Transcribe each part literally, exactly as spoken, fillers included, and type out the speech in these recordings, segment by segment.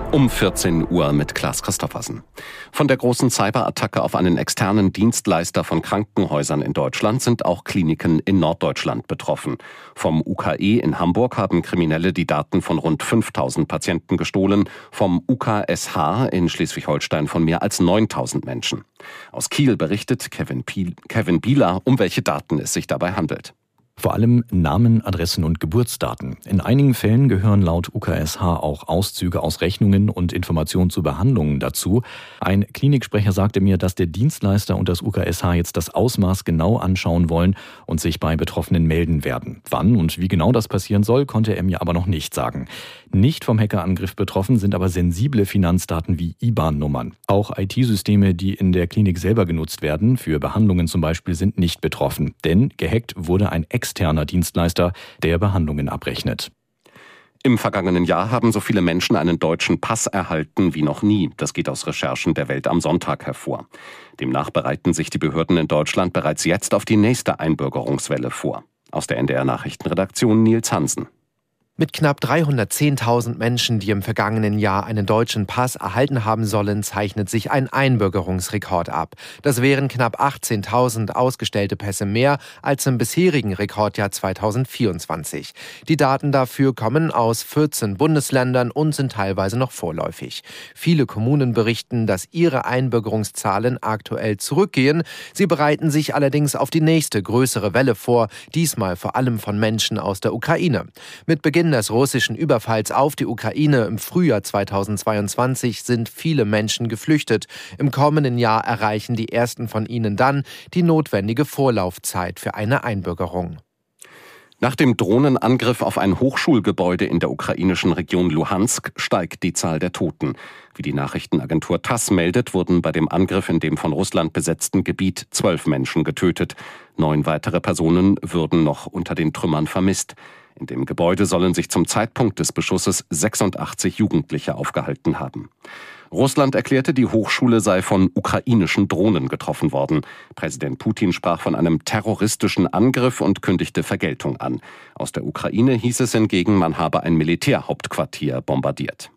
Um vierzehn Uhr mit Klaas Christoffersen. Von der großen Cyberattacke auf einen externen Dienstleister von Krankenhäusern in Deutschland sind auch Kliniken in Norddeutschland betroffen. Vom U K E in Hamburg haben Kriminelle die Daten von rund fünftausend Patienten gestohlen, vom U K S H in Schleswig-Holstein von mehr als neuntausend Menschen. Aus Kiel berichtet Kevin, Piel, Kevin Bieler, um welche Daten es sich dabei handelt. Vor allem Namen, Adressen und Geburtsdaten. In einigen Fällen gehören laut U K S H auch Auszüge aus Rechnungen und Informationen zu Behandlungen dazu. Ein Kliniksprecher sagte mir, dass der Dienstleister und das U K S H jetzt das Ausmaß genau anschauen wollen und sich bei Betroffenen melden werden. Wann und wie genau das passieren soll, konnte er mir aber noch nicht sagen. Nicht vom Hackerangriff betroffen sind aber sensible Finanzdaten wie I B A N-Nummern. Auch I T-Systeme, die in der Klinik selber genutzt werden, für Behandlungen zum Beispiel, sind nicht betroffen. Denn gehackt wurde ein externer Dienstleister, der Behandlungen abrechnet. Im vergangenen Jahr haben so viele Menschen einen deutschen Pass erhalten wie noch nie. Das geht aus Recherchen der Welt am Sonntag hervor. Demnach bereiten sich die Behörden in Deutschland bereits jetzt auf die nächste Einbürgerungswelle vor. Aus der N D R-Nachrichtenredaktion Nils Hansen. Mit knapp dreihundertzehntausend Menschen, die im vergangenen Jahr einen deutschen Pass erhalten haben sollen, zeichnet sich ein Einbürgerungsrekord ab. Das wären knapp achtzehntausend ausgestellte Pässe mehr als im bisherigen Rekordjahr zweitausendvierundzwanzig. Die Daten dafür kommen aus vierzehn Bundesländern und sind teilweise noch vorläufig. Viele Kommunen berichten, dass ihre Einbürgerungszahlen aktuell zurückgehen. Sie bereiten sich allerdings auf die nächste größere Welle vor, diesmal vor allem von Menschen aus der Ukraine. Mit Beginn des russischen Überfalls auf die Ukraine im Frühjahr zweitausendzweiundzwanzig sind viele Menschen geflüchtet. Im kommenden Jahr erreichen die ersten von ihnen dann die notwendige Vorlaufzeit für eine Einbürgerung. Nach dem Drohnenangriff auf ein Hochschulgebäude in der ukrainischen Region Luhansk steigt die Zahl der Toten. Wie die Nachrichtenagentur TASS meldet, wurden bei dem Angriff in dem von Russland besetzten Gebiet zwölf Menschen getötet. Neun weitere Personen würden noch unter den Trümmern vermisst. In dem Gebäude sollen sich zum Zeitpunkt des Beschusses sechsundachtzig Jugendliche aufgehalten haben. Russland erklärte, die Hochschule sei von ukrainischen Drohnen getroffen worden. Präsident Putin sprach von einem terroristischen Angriff und kündigte Vergeltung an. Aus der Ukraine hieß es hingegen, man habe ein Militärhauptquartier bombardiert.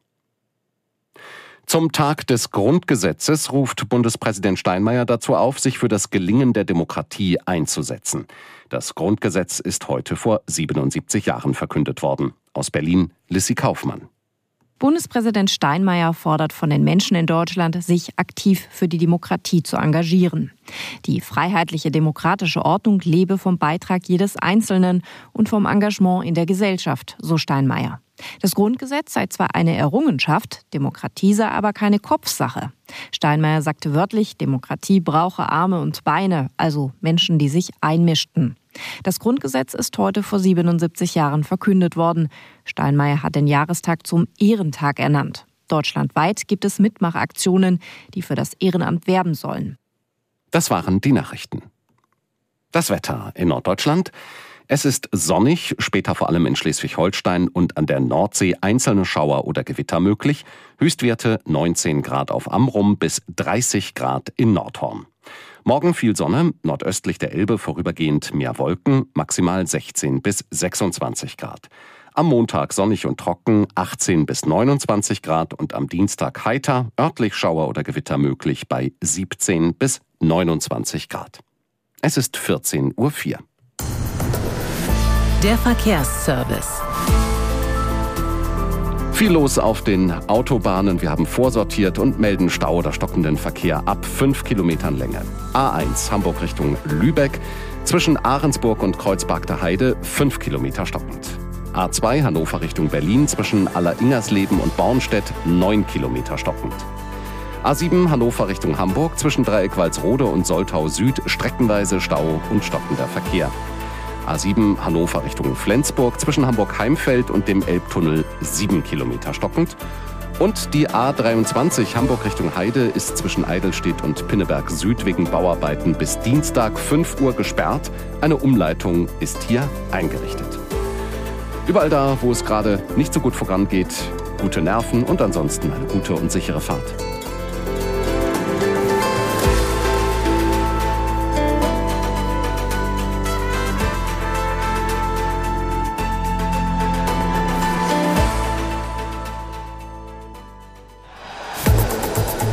Zum Tag des Grundgesetzes ruft Bundespräsident Steinmeier dazu auf, sich für das Gelingen der Demokratie einzusetzen. Das Grundgesetz ist heute vor siebenundsiebzig Jahren verkündet worden. Aus Berlin, Lissy Kaufmann. Bundespräsident Steinmeier fordert von den Menschen in Deutschland, sich aktiv für die Demokratie zu engagieren. Die freiheitliche demokratische Ordnung lebe vom Beitrag jedes Einzelnen und vom Engagement in der Gesellschaft, so Steinmeier. Das Grundgesetz sei zwar eine Errungenschaft, Demokratie sei aber keine Kopfsache. Steinmeier sagte wörtlich, Demokratie brauche Arme und Beine, also Menschen, die sich einmischten. Das Grundgesetz ist heute vor siebenundsiebzig Jahren verkündet worden. Steinmeier hat den Jahrestag zum Ehrentag ernannt. Deutschlandweit gibt es Mitmachaktionen, die für das Ehrenamt werben sollen. Das waren die Nachrichten. Das Wetter in Norddeutschland. Es ist sonnig, später vor allem in Schleswig-Holstein und an der Nordsee einzelne Schauer oder Gewitter möglich. Höchstwerte neunzehn Grad auf Amrum bis dreißig Grad in Nordhorn. Morgen viel Sonne, nordöstlich der Elbe vorübergehend mehr Wolken, maximal sechzehn bis sechsundzwanzig Grad. Am Montag sonnig und trocken, achtzehn bis neunundzwanzig Grad und am Dienstag heiter, örtlich Schauer oder Gewitter möglich bei siebzehn bis neunundzwanzig Grad. Es ist vierzehn Uhr vier. Der Verkehrsservice. Viel los auf den Autobahnen. Wir haben vorsortiert und melden Stau oder stockenden Verkehr ab fünf Kilometern Länge. A eins Hamburg Richtung Lübeck. Zwischen Ahrensburg und Kreuzberg Heide fünf Kilometer stockend. A zwei Hannover Richtung Berlin. Zwischen Aller-Ingersleben und Bornstedt neun Kilometer stockend. A sieben Hannover Richtung Hamburg. Zwischen Dreieck Walsrode und Soltau Süd streckenweise Stau und stockender Verkehr. A sieben Hannover Richtung Flensburg, zwischen Hamburg-Heimfeld und dem Elbtunnel sieben Kilometer stockend. Und die A dreiundzwanzig Hamburg Richtung Heide ist zwischen Eidelstedt und Pinneberg Süd wegen Bauarbeiten bis Dienstag fünf Uhr gesperrt. Eine Umleitung ist hier eingerichtet. Überall da, wo es gerade nicht so gut vorangeht, gute Nerven und ansonsten eine gute und sichere Fahrt.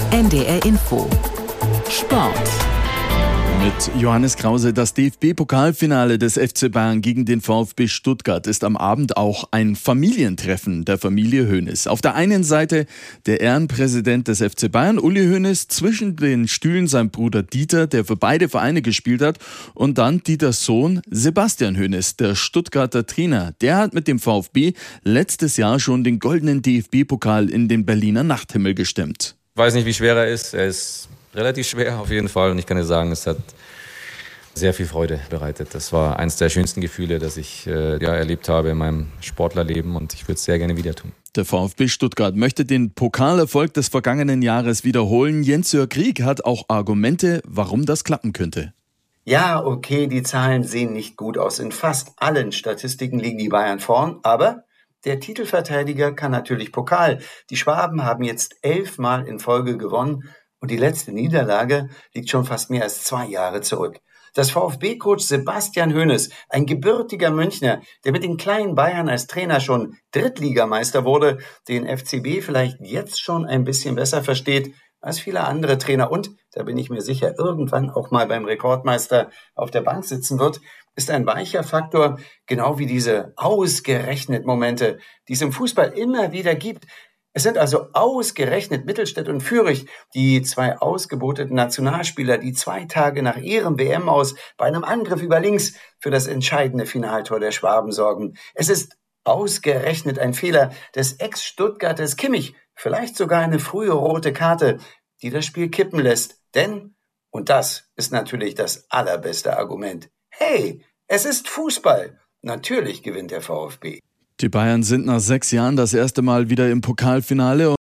N D R Info Sport. Mit Johannes Krause. Das D F B-Pokalfinale des F C Bayern gegen den VfB Stuttgart ist am Abend auch ein Familientreffen der Familie Hoeneß. Auf der einen Seite der Ehrenpräsident des F C Bayern, Uli Hoeneß, zwischen den Stühlen sein Bruder Dieter, der für beide Vereine gespielt hat, und dann Dieters Sohn Sebastian Hoeneß, der Stuttgarter Trainer. Der hat mit dem VfB letztes Jahr schon den goldenen D F B-Pokal in den Berliner Nachthimmel gestemmt. Ich weiß nicht, wie schwer er ist. Er ist relativ schwer auf jeden Fall, und ich kann dir sagen, es hat sehr viel Freude bereitet. Das war eines der schönsten Gefühle, das ich äh, ja, erlebt habe in meinem Sportlerleben, und ich würde es sehr gerne wieder tun. Der VfB Stuttgart möchte den Pokalerfolg des vergangenen Jahres wiederholen. Jens-Jörg Krieg hat auch Argumente, warum das klappen könnte. Ja, okay, die Zahlen sehen nicht gut aus. In fast allen Statistiken liegen die Bayern vorn, aber der Titelverteidiger kann natürlich Pokal. Die Schwaben haben jetzt elfmal in Folge gewonnen, und die letzte Niederlage liegt schon fast mehr als zwei Jahre zurück. Dass VfB-Coach Sebastian Hoeneß, ein gebürtiger Münchner, der mit den kleinen Bayern als Trainer schon Drittligameister wurde, den F C B vielleicht jetzt schon ein bisschen besser versteht als viele andere Trainer und, da bin ich mir sicher, irgendwann auch mal beim Rekordmeister auf der Bank sitzen wird, ist ein weicher Faktor, genau wie diese ausgerechnet Momente, die es im Fußball immer wieder gibt. Es sind also ausgerechnet Mittelstädt und Fürich, die zwei ausgeboteten Nationalspieler, die zwei Tage nach ihrem W M-Aus bei einem Angriff über links für das entscheidende Finaltor der Schwaben sorgen. Es ist ausgerechnet ein Fehler des Ex-Stuttgarters Kimmich, vielleicht sogar eine frühe rote Karte, die das Spiel kippen lässt. Denn, und das ist natürlich das allerbeste Argument, hey, es ist Fußball. Natürlich gewinnt der VfB. Die Bayern sind nach sechs Jahren das erste Mal wieder im Pokalfinale.